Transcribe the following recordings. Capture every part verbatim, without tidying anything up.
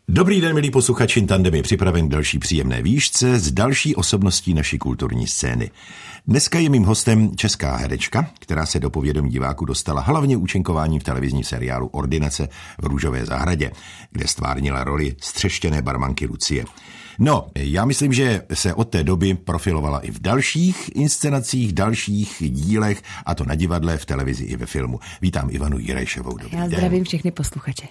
Dobrý den, milí posluchači, Tandem je připraven k další příjemné výšce s další osobností naší kulturní scény. Dneska je mým hostem česká herečka, která se do povědomí diváků dostala hlavně účinkováním v televizním seriálu Ordinace v Růžové zahradě, kde stvárnila roli střeštěné barmanky Lucie. No, já myslím, že se od té doby profilovala i v dalších inscenacích, dalších dílech, a to na divadle, v televizi i ve filmu. Vítám Ivanu Jirejšovou. Dobrý Já zdravím den. Všechny posluchače.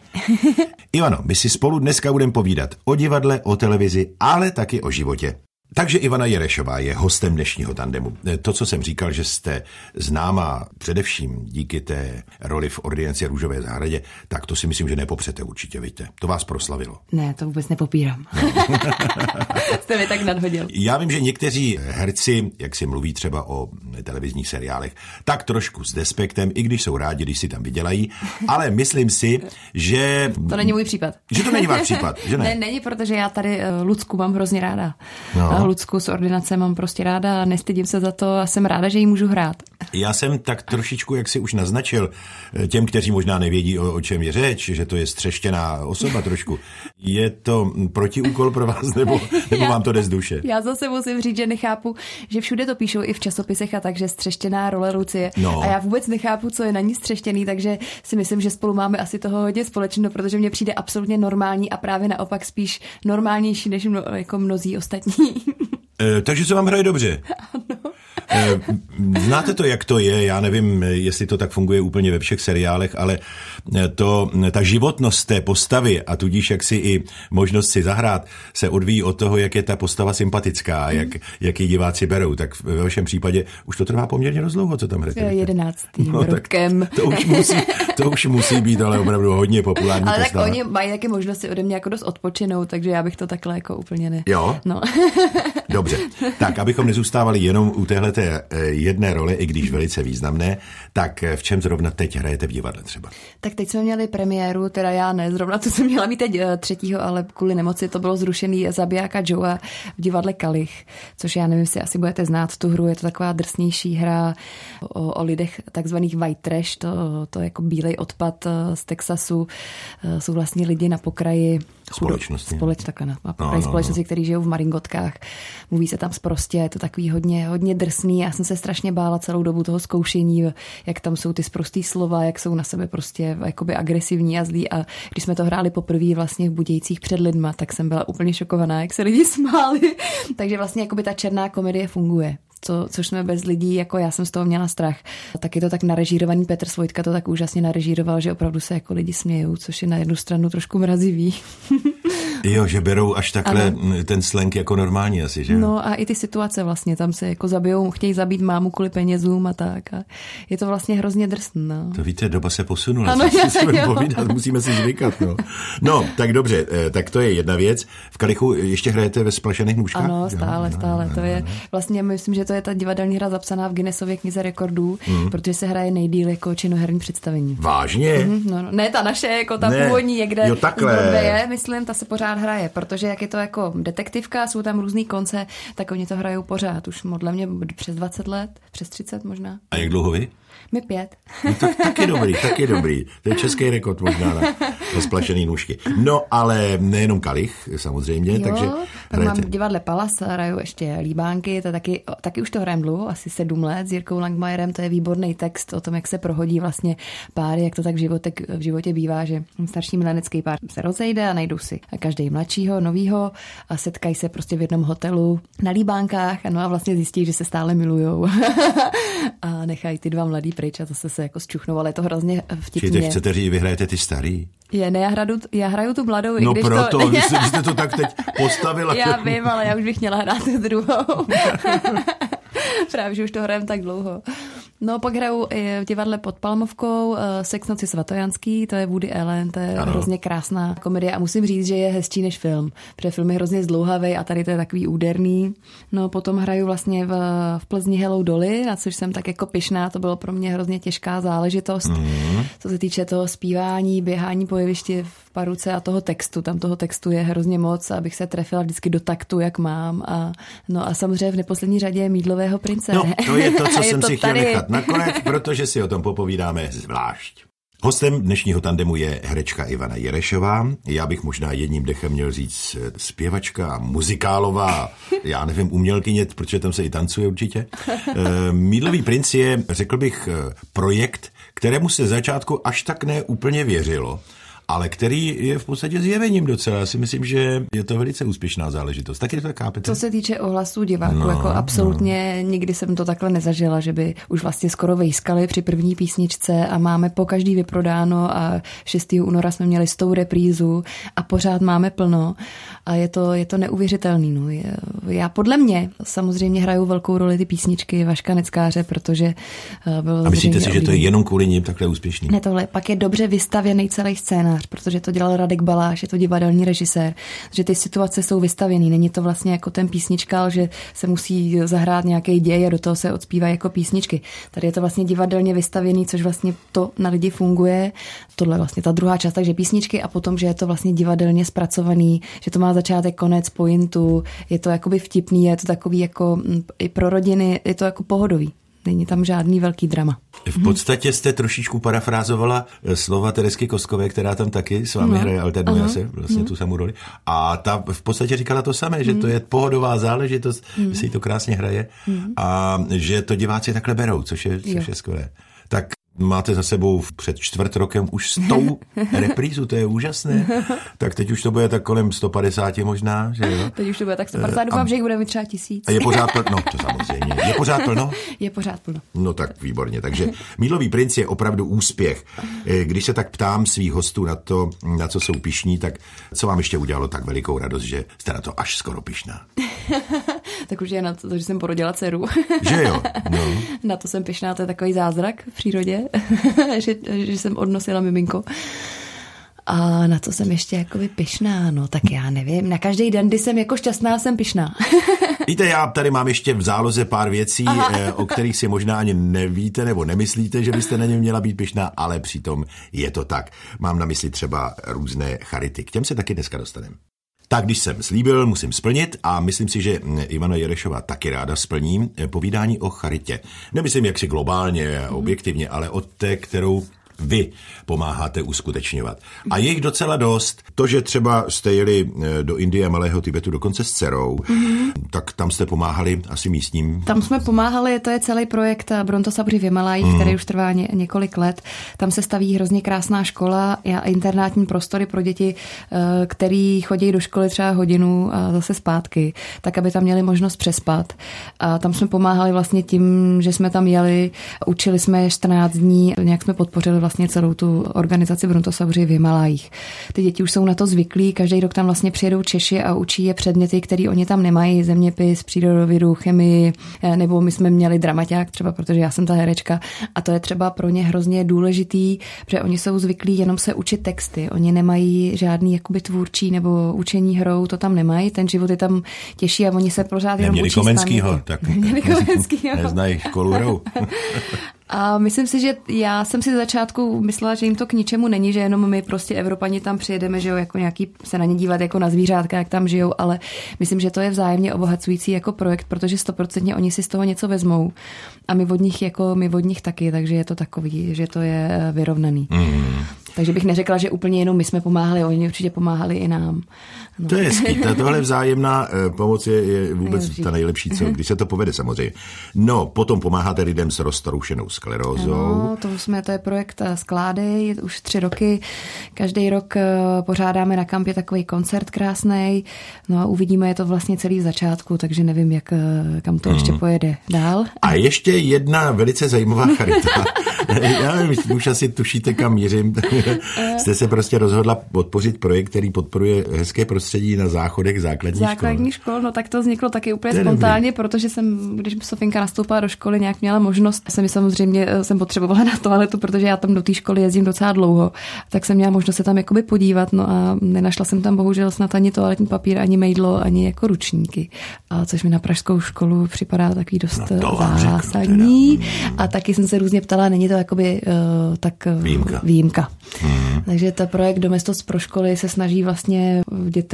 Ivano, my si spolu dneska budeme povídat o divadle, o televizi, ale taky o životě. Takže Ivana Jirejšová je hostem dnešního Tandemu. To, co jsem říkal, že jste známá především díky té roli v Ordinaci Růžové zahradě, tak to si myslím, že nepopřete určitě, víte. To vás proslavilo. Ne, to vůbec nepopírám. No. Jste mi tak nadhodil. Já vím, že někteří herci, jak si mluví třeba o televizních seriálech, tak trošku s despektem, i když jsou rádi, když si tam vydělají, ale myslím si, že... To není můj případ. Že to není váš případ, že ne? Ne, není, protože já tady Lucku mám hrozně ráda. No. Lucku z Ordinace mám prostě ráda a nestydím se za to a jsem ráda, že ji můžu hrát. Já jsem tak trošičku, jak si už naznačil, těm, kteří možná nevědí, o, o čem je řeč, že to je střeštěná osoba trošku. Je to protiúkol pro vás, nebo, nebo já, vám to jde z duše? Já zase musím říct, že nechápu, že všude to píšou i v časopisech a takže střeštěná role Lucie. No. A já vůbec nechápu, co je na ní střeštěný, takže si myslím, že spolu máme asi toho hodně společného, protože mně přijde absolutně normální a právě naopak spíš normálnější než mno, jako mnozí ostatní. E, takže se vám hraje dobře. Ano. E, znáte to, jak to je? Já nevím, jestli to tak funguje úplně ve všech seriálech, ale to, ta životnost té postavy a tudíž jak si i možnost si zahrát se odvíjí od toho, jak je ta postava sympatická, jak, jak ji diváci berou. Tak ve vašem případě už to trvá poměrně dost dlouho, co tam hrajete. Jedenáctým no, rokem. To už, musí, to už musí být ale opravdu hodně populární ale postava. Ale tak oni mají taky možnost si ode mě jako dost odpočinout, takže já bych to takhle jako úplně ne... Jo? No. Dobře, tak abychom nezůstávali jenom u téhleté jedné role, i když velice významné, tak v čem zrovna teď hrajete v divadle třeba? Tak teď jsme měli premiéru, teda já ne, zrovna to jsem měla mít teď třetího, ale kvůli nemoci to bylo zrušený Zabijáka Joea v divadle Kalich, což já nevím, jestli asi budete znát tu hru, je to taková drsnější hra o, o lidech takzvaných white trash, to, to jako bílej odpad z Texasu, jsou vlastně lidi na pokraji společnosti. Společ, takhle na pokraji no, no, společnosti, no. kteří žijou v maringotkách. Mluví se tam sprostě, je to takový hodně, hodně drsný. Já jsem se strašně bála celou dobu toho zkoušení, jak tam jsou ty sprostý slova, jak jsou na sebe prostě jakoby agresivní a zlí. A když jsme to hráli poprvé vlastně v Budějcích před lidma, tak jsem byla úplně šokovaná, jak se lidi smáli. Takže vlastně jakoby ta černá komedie funguje. Co, což jsme bez lidí, jako já jsem z toho měla strach. A taky to tak narežírovaný Petr Svojtka to tak úžasně narežíroval, že opravdu se jako lidi smějou, což je na jednu stranu trošku mrazivý. Jo, že berou až takhle ano. Ten slang jako normální asi, že? No a i ty situace vlastně, tam se jako zabijou, chtějí zabít mámu kvůli penězům a tak. A je to vlastně hrozně drsný, no. To víte, doba se posunula, ano, si musíme povídat, musíme si zvykat, no. No, tak dobře, tak to je jedna věc. V Kalichu ještě hrajete ve Splašených nůžkách? Ano, stále, jo, stále. No, to no, je no. vlastně, myslím, že to je ta divadelní hra zapsaná v Guinnessově knize rekordů, mm. protože se hraje nejdýl jako činoherní představení. Vážně? Mm, no, no. Ne, ta naše, jako ta ne. původní, někde jo, takhle. z Broadwaye, myslím, ta se pořád hraje, protože jak je to jako detektivka, jsou tam různý konce, tak oni to hrajou pořád. Už modle mě přes dvacet let, přes třicet možná. A jak dlouho vy? My pět. No, tak, taky dobrý, taky dobrý. To je český rekord možná na, na splašený nůžky. No, ale nejenom Kalich, samozřejmě. Jo, takže tak mám v divadle Palas, hraju ještě Líbánky, to taky, taky už to hrajem dlouho, asi sedm let s Jirkou Langmajerem, to je výborný text o tom, jak se prohodí vlastně páry, jak to tak v životě, v životě bývá, že starší milenecký pár se rozejde a najdou si každý mladšího, novýho a setkají se prostě v jednom hotelu na Líbánkách a no a vlastně zjistí, že se stále milujou a nechají ty dva mladý pryč a zase se jako zčuchnou, ale je to hrozně vtipně. Čili chcete říct, vyhrajete ty starý? Je, ne, já hraju, já hraju tu mladou. No i když proto, to... vy jste to tak teď postavila. Já vím, ale já už bych měla hrát tu druhou. Právě, že už to hrajem tak dlouho. No, pak hraju v divadle pod Palmovkou Sex noci svatojanský, to je Woody Allen, to je ano. hrozně krásná komedie a musím říct, že je hezčí než film, protože film je hrozně zdlouhavý a tady to je takový úderný. No, potom hraju vlastně v, v Plzni Hello Dolly, na což jsem tak jako pyšná, to bylo pro mě hrozně těžká záležitost, mm. co se týče toho zpívání, běhání po jevišti v paruce a toho textu, tam toho textu je hrozně moc, abych se trefila vždycky do taktu, jak mám a no a samozřejmě v neposlední řadě Mýdlového prince. No, to je to, co jsem to si chtěl tady... nechat nakonec, protože si o tom popovídáme zvlášť. Hostem dnešního tandemu je herečka Ivana Jerešová. Já bych možná jedním dechem měl říct zpěvačka, muzikálová, já nevím, umělkyně, protože tam se i tancuje určitě. Mýdlový princ je, řekl bych, projekt, kterému se začátku až tak ne úplně věřilo, ale který je v podstatě zjevením docela. Já si myslím, že je to velice úspěšná záležitost. Taky to tak chápete? Co se týče ohlasů diváků, no, jako absolutně no. Nikdy jsem to takhle nezažila, že by už vlastně skoro vejskali při první písničce a máme po každý vyprodáno a šestého února jsme měli stou reprízu a pořád máme plno a je to, je to neuvěřitelný. No. Já podle mě samozřejmě hraju velkou roli ty písničky Vaška Neckáře, protože byl a myslíte si, že to je jenom kvůli nim takhle úspěšný? Ne, tohle. Pak je dobře vystavěný celý scénář, protože to dělal Radek Baláš, je to divadelní režisér, že ty situace jsou vystavěný. Není to vlastně jako ten písničkál, že se musí zahrát nějaký děj a do toho se odspívají jako písničky. Tady je to vlastně divadelně vystavěný, což vlastně to na lidi funguje. Tohle je vlastně ta druhá část, takže písničky a potom, že je to vlastně divadelně zpracovaný, že to má začátek, konec, pointu, je to jakoby vtipný, je to takový jako i pro rodiny, je to jako pohodový. Není tam žádný velký drama. V podstatě jste trošičku parafrázovala slova Teresky Koskové, která tam taky s vámi no. hraje, alternuje uh-huh. se vlastně uh-huh. tu samou roli. A ta v podstatě říkala to samé, že uh-huh. to je pohodová záležitost, uh-huh. že se jí to krásně hraje uh-huh. a že to diváci takhle berou, což je, což je skvělé. Tak máte za sebou před čtvrt rokem už stou reprízu, to je úžasné. Tak teď už to bude tak kolem sto padesát možná, že jo? Teď už to bude tak sto padesát, doufám, že jich bude mít třeba tisíc. A je pořád plno? No, to samozřejmě. Je pořád plno? Je pořád plno. No tak výborně. Takže Mýdlový princ je opravdu úspěch. Když se tak ptám svých hostů na to, na co jsou pyšní, tak co vám ještě udělalo tak velikou radost, že jste na to až skoro pyšná? Tak už je na to, že jsem porodila dceru. Že jo? No. Na to jsem pyšná, to je takový zázrak v přírodě, že, že jsem odnosila miminko. A na to jsem ještě jakoby pyšná, no tak já nevím. Na každý den, kdy jsem jako šťastná, jsem pyšná. Víte, já tady mám ještě v záloze pár věcí, Aha. o kterých si možná ani nevíte nebo nemyslíte, že byste na ně měla být pyšná, ale přitom je to tak. Mám na mysli třeba různé charity. K těm se taky dneska dostaneme. Tak když jsem slíbil, musím splnit a myslím si, že Ivana Jerešová taky ráda splní povídání o charitě. Nemyslím jaksi globálně, objektivně, ale od té, kterou vy pomáháte uskutečňovat. A je jich docela dost. To, že třeba jste jeli do Indie a Malého Tibetu dokonce s dcerou, mm-hmm. tak tam jste pomáhali asi místním. Tam jsme pomáhali, to je celý projekt Bronto Sabři v Himalajích, mm. který už trvá ně, několik let. Tam se staví hrozně krásná škola a internátní prostory pro děti, který chodí do školy třeba hodinu a zase zpátky, tak aby tam měli možnost přespat. A tam jsme pomáhali vlastně tím, že jsme tam jeli, učili jsme čtrnáct dní, nějak jsme podpořili vlastně celou tu organizaci Bronto Sabři v Himalajích. Ty děti už jsou na to zvyklí, každý rok tam vlastně přijedou Češi a učí je předměty, které oni tam nemají, zeměpis, přírodovědu, chemii, nebo my jsme měli dramaťák třeba, protože já jsem ta herečka a to je třeba pro ně hrozně důležitý, protože oni jsou zvyklí jenom se učit texty, oni nemají žádný jakoby tvůrčí nebo učení hrou, to tam nemají, ten život je tam těžší a oni se pořád jenom učí Komenskýho, tak Neměli Komenskýho. Neznají školu hrou. A myslím si, že já jsem si z začátku myslela, že jim to k ničemu není, že jenom my prostě Evropani tam přijedeme, že jo, jako nějaký se na ně dívat jako na zvířátka, jak tam žijou, ale myslím, že to je vzájemně obohacující jako projekt, protože stoprocentně oni si z toho něco vezmou a my od nich jako my od nich taky, takže je to takový, že to je vyrovnaný. Mm. Takže bych neřekla, že úplně jenom my jsme pomáhali, oni určitě pomáhali i nám. No. To je hezký, tohle vzájemná pomoc je, je vůbec nejlepší. Ta nejlepší, co, když se to povede samozřejmě. No, potom pomáháte lidem s roztroušenou sklerózou. No, to, jsme, to je projekt Sklády, už tři roky. Každý rok pořádáme na kampě takový koncert krásnej. No a uvidíme, je to vlastně celý v začátku, takže nevím, jak, kam to hmm. ještě pojede dál. A ještě jedna velice zajímavá charita. Já nevím, už asi tušíte, kam mířím. Jste se prostě rozhodla podpořit projekt, který podporuje hezké prostředí na záchodech základních škol. Základních škol, no tak to vzniklo taky úplně spontánně, protože jsem, když Sofinka nastoupila do školy, nějak měla možnost, jsem mi samozřejmě jsem potřebovala na toaletu, protože já tam do té školy jezdím docela dlouho, tak jsem měla možnost se tam jakoby podívat, no a nenašla jsem tam bohužel snad ani toaletní papír, ani mejdlo, ani jako ručníky, a což mi na pražskou školu připadá takový dost no zásadní. A taky jsem se různě ptala, není to jakoby uh, tak výjimka. výjimka. Hmm. Takže ta projekt Domestos pro školy se snaží vlastně v dětech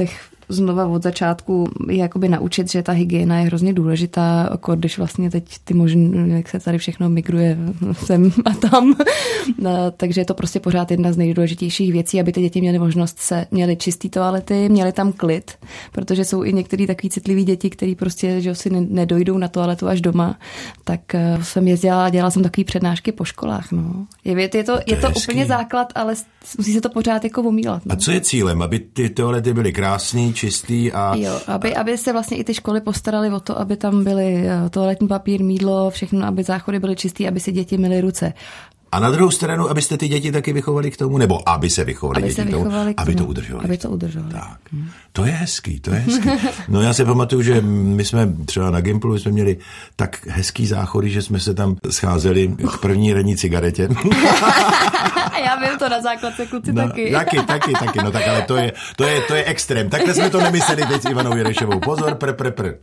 znova od začátku je jakoby naučit, že ta hygiena je hrozně důležitá, jako když vlastně teď ty možný, jak se tady všechno migruje sem a tam. No, takže je to prostě pořád jedna z nejdůležitějších věcí, aby ty děti měly možnost se, měly čistý toalety, měly tam klid, protože jsou i některý takový citlivý děti, který prostě, že si nedojdou na toaletu až doma. Tak jsem jezdila, dělala jsem takový přednášky po školách. No. Je, je to, to je to úplně základ, ale musí se to pořád jako omílat. No. A co je cílem? Aby ty toalety byly krásný, čistý a... Jo, aby, aby se vlastně i ty školy postaraly o to, aby tam byly toaletní papír, mýdlo, všechno, aby záchody byly čistý, aby si děti myly ruce. A na druhou stranu, abyste ty děti taky vychovali k tomu, nebo aby se vychovali aby děti se k tomu, vychovali k tomu, aby to udržovali. Aby to udržovali. Tak. Hmm. To je hezký, to je hezký. No já si pamatuju, že my jsme třeba na Gimplu jsme měli tak hezký záchody, že jsme se tam scházeli k první ranní cigaretě. Já vím to na základce, kluci no, taky. Taky, taky, taky, no tak ale to je, to je, to je extrém. Takhle jsme to nemysleli teď s Ivanou Jerešovou. Pozor, pr, pr, pr.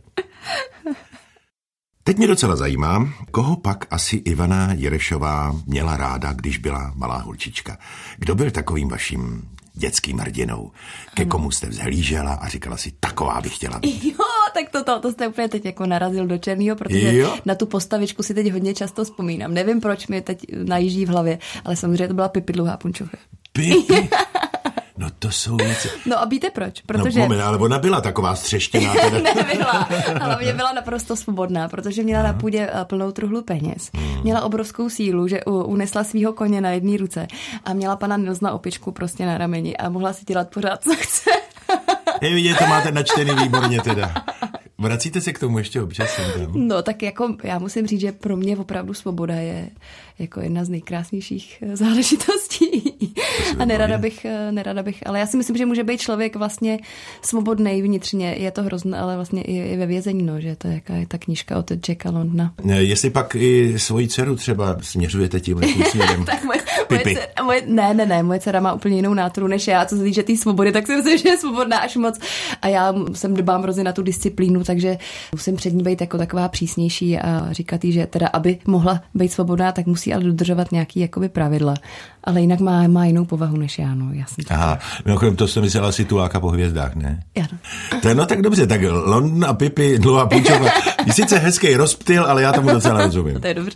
Teď mě docela zajímá, koho pak asi Ivana Jerešová měla ráda, když byla malá holčička. Kdo byl takovým vaším dětským hrdinou? Ke komu jste vzhlížela a říkala si, taková bych chtěla být? Jo, tak to, to, to jste úplně teď jako narazil do černýho, protože jo? Na tu postavičku si teď hodně často vzpomínám. Nevím, proč mi teď najíždí v hlavě, ale samozřejmě to byla Pipi Dlouhá punčochy. Pipi? No to jsou věci. No a víte proč? Protože... No moment, ale ona byla taková střeštěná. Teda. Nebyla, ale mě byla naprosto svobodná, protože měla na půdě plnou truhlu peněz. Hmm. Měla obrovskou sílu, že unesla svýho koně na jedné ruce a měla pana Nilsna opičku prostě na rameni a mohla si dělat pořád, co chce. Je vidět, to máte načtený výborně teda. Vracíte se k tomu ještě občas? Tam. No tak jako já musím říct, že pro mě opravdu svoboda je jako jedna z nejkrásnějších záležitostí. A nerada bych, nerada bych, ale já si myslím, že může být člověk vlastně svobodnej vnitřně. Je to hrozné, ale vlastně i, i ve vězení, no, že to je jaká je ta knížka od Jacka Londona. Jestli pak i svoji dceru třeba směřujete tímhle tím směrem. Tak moje, moje dcera, moje, ne, ne, ne, moje dcera má úplně jinou náturu než já, co se týče té svobody, tak si myslím, že je svobodná až moc. A já jsem dbám hrozně na tu disciplínu, takže musím před ní být jako taková přísnější a říkat jí, že teda, aby mohla být svobodná, tak musí ale dodržovat nějaký jakoby pravidla. Ale jinak má, má jinou povahu než já, no, jasně. Aha, mimochodem to jsem myslela si Tuláka po hvězdách, ne? Ano. To je, no tak dobře, tak London a Pipi, Dlouhá punčochová. Je sice hezký rozptyl, ale já tomu docela rozumím. To je dobře.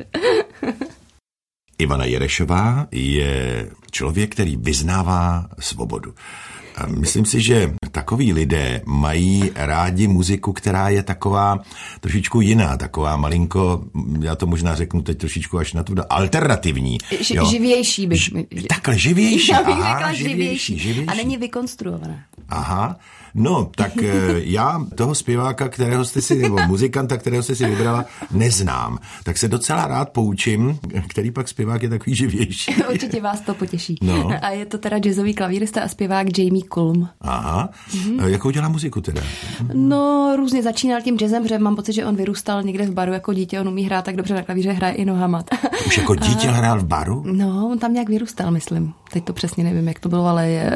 Ivana Jerešová je člověk, který vyznává svobodu. A myslím si, že takoví lidé mají rádi muziku, která je taková trošičku jiná, taková malinko, já to možná řeknu teď trošičku až na tu alternativní. Ž, živější bych. Ž, takhle, živější. Já bych Aha, řekla živější, živější, živější. A není vykonstruovaná. Aha, no, tak já toho zpěváka, kterého jste si, nebo muzikanta, kterého jste si vybrala, neznám. Tak se docela rád poučím, který pak zpěvák je takový živější. Určitě vás to potěší. No. A je to teda jazzový klavírista a zpěvák Jamie Cullum. Aha, mm-hmm. Jakou dělá muziku teda? No, různě začínal tím jazzem, protože mám pocit, že on vyrůstal někde v baru jako dítě, on umí hrát tak dobře na klavíře, hraje i nohama. Už jako dítě hrál v baru? No, on tam nějak vyrůstal, myslím. Teď to přesně nevím, jak to bylo, ale je,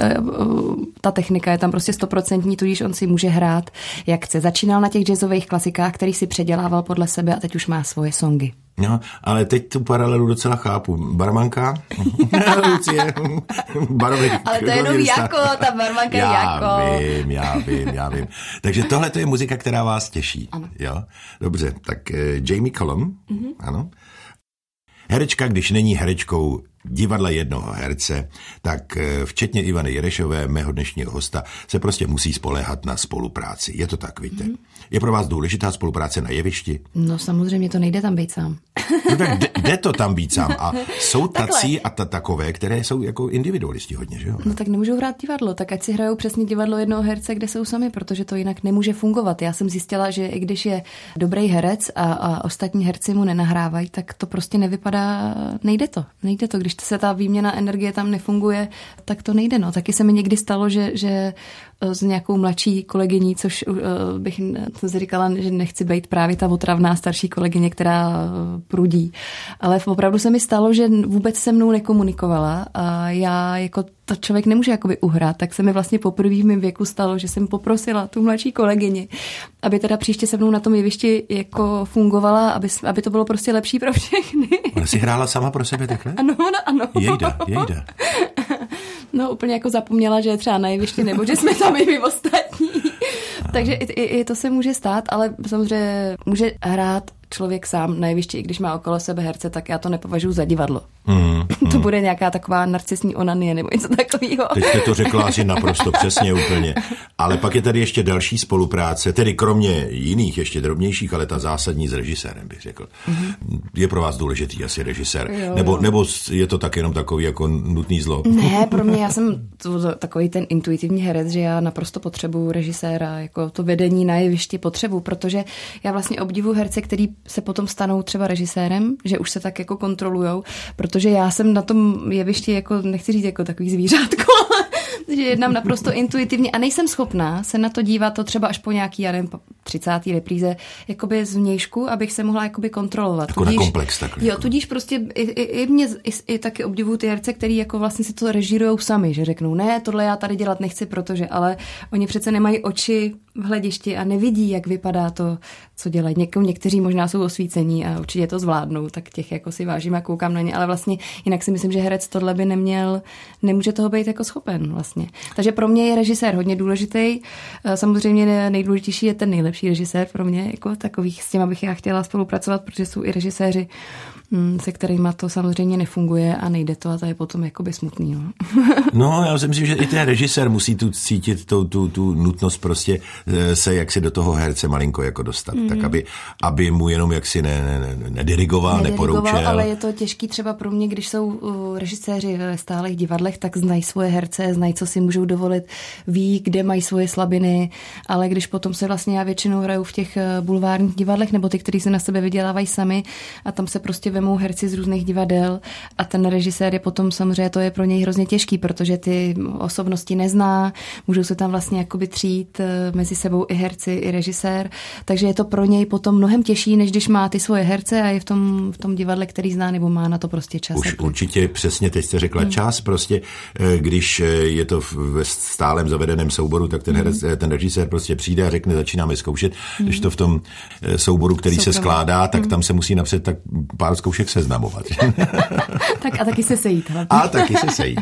ta technika je tam prostě stoprocentní, tudíž on si může hrát, jak chce. Začínal na těch jazzových klasikách, který si předělával podle sebe a teď už má svoje songy. No, ale teď tu paralelu docela chápu. Barmanka? Lucie, barový. Ale to je jenom jako, ta barmanka je jako. Já vím, já vím, já vím. Takže tohle to je muzika, která vás těší. Ano. Jo? Dobře, tak uh, Jamie Cullum, mm-hmm. Ano. Herečka, když není herečkou divadla jednoho herce, tak včetně Ivany Jerešové, mého dnešního hosta, se prostě musí spoléhat na spolupráci. Je to tak, víte? Mm. Je pro vás důležitá spolupráce na jevišti? No samozřejmě to nejde tam být sám. No tak jde, jde to tam být sám. A jsou tací a ta, takové, které jsou jako individualisti hodně, že jo? No tak nemůžou hrát divadlo, tak ať si hrajou přesně divadlo jednoho herce, kde jsou sami, protože to jinak nemůže fungovat. Já jsem zjistila, že i když je dobrý herec a, a ostatní herci mu nenahrávají, tak to prostě nevypadá, nejde to. Nejde to, když se ta výměna energie tam nefunguje, tak to nejde. No. Taky se mi někdy stalo, že, že s nějakou mladší kolegyní, což uh, bych jsem si říkala, že nechci být právě ta otravná starší kolegyně, která uh, prudí. Ale opravdu se mi stalo, že vůbec se mnou nekomunikovala a já jako to člověk nemůže jakoby uhrát, tak se mi vlastně poprvé v mém věku stalo, že jsem poprosila tu mladší kolegyni, aby teda příště se mnou na tom jevišti jako fungovala, aby, aby to bylo prostě lepší pro všechny. Ona si hrála sama pro sebe takhle? Ano, no, ano. Jejda, jejda. No úplně jako zapomněla, že je třeba na jevišti, nebo že jsme tam i my ostatní. Takže i, i, i to se může stát, ale samozřejmě může hrát člověk sám na jevišti, i když má okolo sebe herce, tak já to nepovažuji za divadlo. Mm, mm. To bude nějaká taková narcisní onanie nebo něco takového. Teď jste to řekla asi naprosto přesně úplně. Ale pak je tady ještě další spolupráce, tedy kromě jiných, ještě drobnějších, ale ta zásadní s režisérem, bych řekl. Mm-hmm. Je pro vás důležitý asi režisér? Jo, nebo, jo. nebo je to tak jenom takový jako nutný zlo? Ne, pro mě, já jsem to, takový ten intuitivní herec, že já naprosto potřebuju režiséra, jako to vedení na jevišti potřebuju, protože já vlastně obdivuju herce, který se potom stanou třeba režisérem, že už se tak jako kontrolujou, protože já jsem na tom jevišti jako, nechci říct jako takový zvířátko, že jednám naprosto intuitivně a nejsem schopná se na to dívat to třeba až po nějaký, já nevím, třicáté repríze, jakoby zvnějšku, abych se mohla jakoby kontrolovat. Jako tudíž, na komplex takhle. Jo, tudíž prostě i, i, i mě i, i taky obdivuju ty herce, který jako vlastně si to režírujou sami, že řeknou, ne, tohle já tady dělat nechci, protože, ale oni přece nemají oči v hledišti a nevidí, jak vypadá to, co dělají. Někomu, někteří možná jsou osvícení a určitě to zvládnou, tak těch jako si vážím a koukám na ně, ale vlastně jinak si myslím, že herec tohle by neměl, nemůže toho být jako schopen vlastně. Takže pro mě je režisér hodně důležitý. Samozřejmě nejdůležitější je ten nejlepší režisér pro mě, jako takových, s těma bych já chtěla spolupracovat, protože jsou i režiséři, se kterými to samozřejmě nefunguje a nejde to a to je potom jakoby smutný. No, no já si myslím, že i ten režisér musí tu cítit tu, tu, tu nutnost prostě se jaksi do toho herce malinko jako dostat, mm. tak aby, aby mu jenom jaksi ne, ne, ne, nedirigoval, nedirigoval, neporoučel. Ale je to těžký třeba pro mě, když jsou uh, režiséři ve stálých divadlech, tak znají svoje herce, znají, co si můžou dovolit, ví, kde mají svoje slabiny, ale když potom se vlastně já většinou hraju v těch bulvárních divadlech, nebo ty, kteří se na sebe vydělávají sami a tam se prostě vemou herci z různých divadel a ten režisér je potom samozřejmě, to je pro něj hrozně těžký, protože ty osobnosti nezná, můžou se tam vlastně jakoby třít mezi sebou i herci, i režisér, takže je to pro něj potom mnohem těžší, než když má ty svoje herce a je v tom, v tom divadle, který zná, nebo má na to prostě čas. Už jako. Určitě přesně, teď jste řekla hmm. čas, prostě když je to ve stálem zavedeném souboru, tak ten, herec, hmm. ten režisér prostě přijde a řekne, začínáme zkoušet, hmm. když to v tom souboru, který Soukromé. se skládá, tak hmm. tam se musí napřed tak pár zkoušek seznamovat. Tak a taky se sejít. Hlavně. A taky se sejít.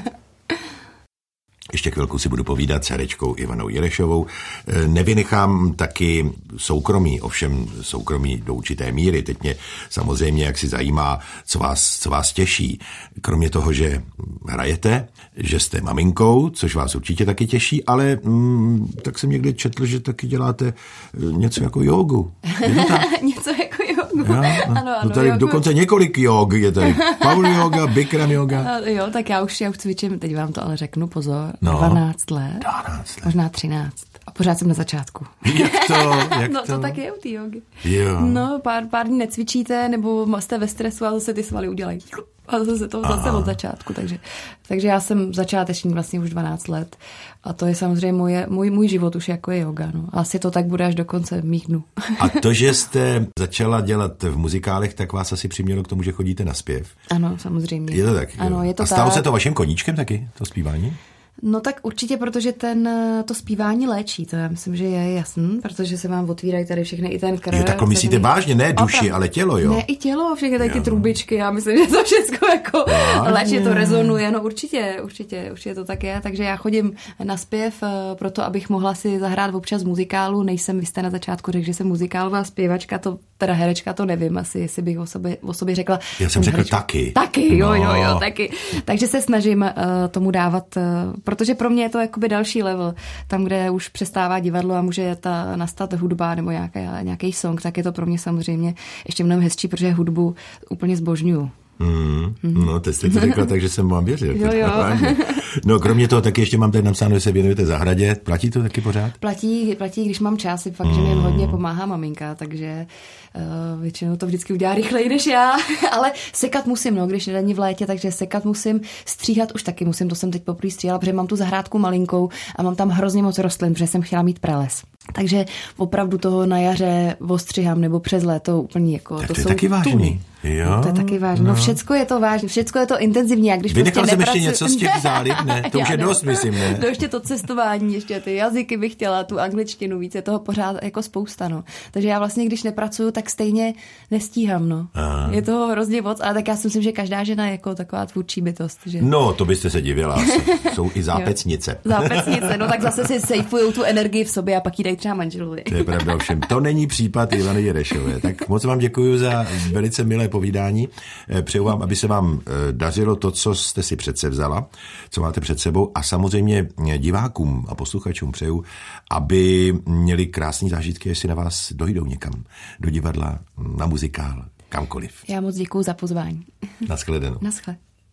Ještě chvilku si budu povídat s herečkou Ivanou Jirešovou. Nevynechám taky soukromí, ovšem soukromí do určité míry. Teď mě samozřejmě, jak si zajímá, co vás, co vás těší. Kromě toho, že hrajete, že jste maminkou, což vás určitě taky těší, ale mm, tak jsem někdy četl, že taky děláte něco jako jógu. Je to tak? Něco jako jógu. Ja, no, ano, ano. No tady jogu. Dokonce několik jog je tady. Power yoga, Bikram yoga. Jo, tak já už, já už cvičím, teď vám to ale řeknu, pozor. No, dvanáct let, dvanáct let. Možná třináct. A pořád jsem na začátku. Jak to? Jak no to? to tak je u té jogy. Jo. No, pár, pár dní necvičíte, nebo jste ve stresu a zase ty svaly udělají. A zase to zase od začátku. Takže, takže já jsem začáteční vlastně už dvanáct let. A to je samozřejmě moje, můj, můj život už jako je yoga. No. Asi to tak bude až do konce mých dnů. A to, že jste začala dělat v muzikálech, tak vás asi přimělo k tomu, že chodíte na zpěv? Ano, samozřejmě. Je to tak? Ano, je to A stalo tak. se to vaším koníčkem taky, to zpívání? No tak určitě, protože ten, to zpívání léčí, to já myslím, že je jasný, protože se vám otvírají tady všechny i ten krv. Jo, takhle myslíte všechny... vážně, ne duši, Opravdu. ale tělo, jo? Ne, i tělo, všechny tady ty trubičky, já myslím, že to všechno jako léčí, to rezonuje, no určitě, určitě, určitě to tak je, takže já chodím na zpěv proto, abych mohla si zahrát občas muzikálu, nejsem, vy jste na začátku řekl, že jsem muzikálová zpěvačka, to teda herečka, to nevím asi, jestli bych o sobě, o sobě řekla. Já jsem řekl herečka. taky. Taky, jo, no. jo, jo, taky. Takže se snažím uh, tomu dávat, uh, protože pro mě je to jakoby další level, tam, kde už přestává divadlo a může ta nastat hudba nebo nějaká, nějaký song, tak je to pro mě samozřejmě ještě mnohem hezčí, protože hudbu úplně zbožňuju. Mm, no, teď jste to řekla, takže jsem vám věřil. Jo, jo. No, kromě toho taky ještě mám tady napsáno, že se věnujete zahradě. Platí to taky pořád? Platí, platí, když mám čas, fakt, mm. že mi hodně pomáhá maminka, takže uh, většinou to vždycky udělá rychleji než já, ale sekat musím, no, když není v létě, takže sekat musím, stříhat už taky musím, to jsem teď poprvé stříhala, protože mám tu zahrádku malinkou a mám tam hrozně moc rostlin, protože jsem chtěla mít prales. Takže opravdu toho na jaře ostřihám nebo přes léto úplně jako... Tak to, to je jsou taky vážný. tuny. Jo, no, to je taky vážné. No. no všecko je to vážné, všecko je to intenzivní. Jak když Vynechal prostě jsem nepracuji... ještě něco z těch zálib, ne? To už je dost, myslím, ne? No ještě to cestování, ještě ty jazyky bych chtěla, tu angličtinu víc, je toho pořád jako spousta, no. Takže já vlastně, když nepracuju, tak stejně nestíhám, no. Aha. Je toho hrozně moc, ale tak já si myslím, že každá žena je jako taková tvůrčí bytost. Že... No, to byste se divila. Jsou i zápecnice. Zápecnice, no tak zase si sejfujou tu energii v sobě a pak ji dají třeba manželovi. To je pravda ovšem. To není případ Ivany Jerešové. Tak moc vám děkuji za velice milé povídání. Přeju vám, aby se vám dařilo to, co jste si předsevzala, co máte před sebou, a samozřejmě divákům a posluchačům přeju, aby měli krásné zážitky, jestli na vás dojdou někam, do divadla, na muzikál, kamkoliv. Já moc děkuji za pozvání. Naschledanou. Naschle.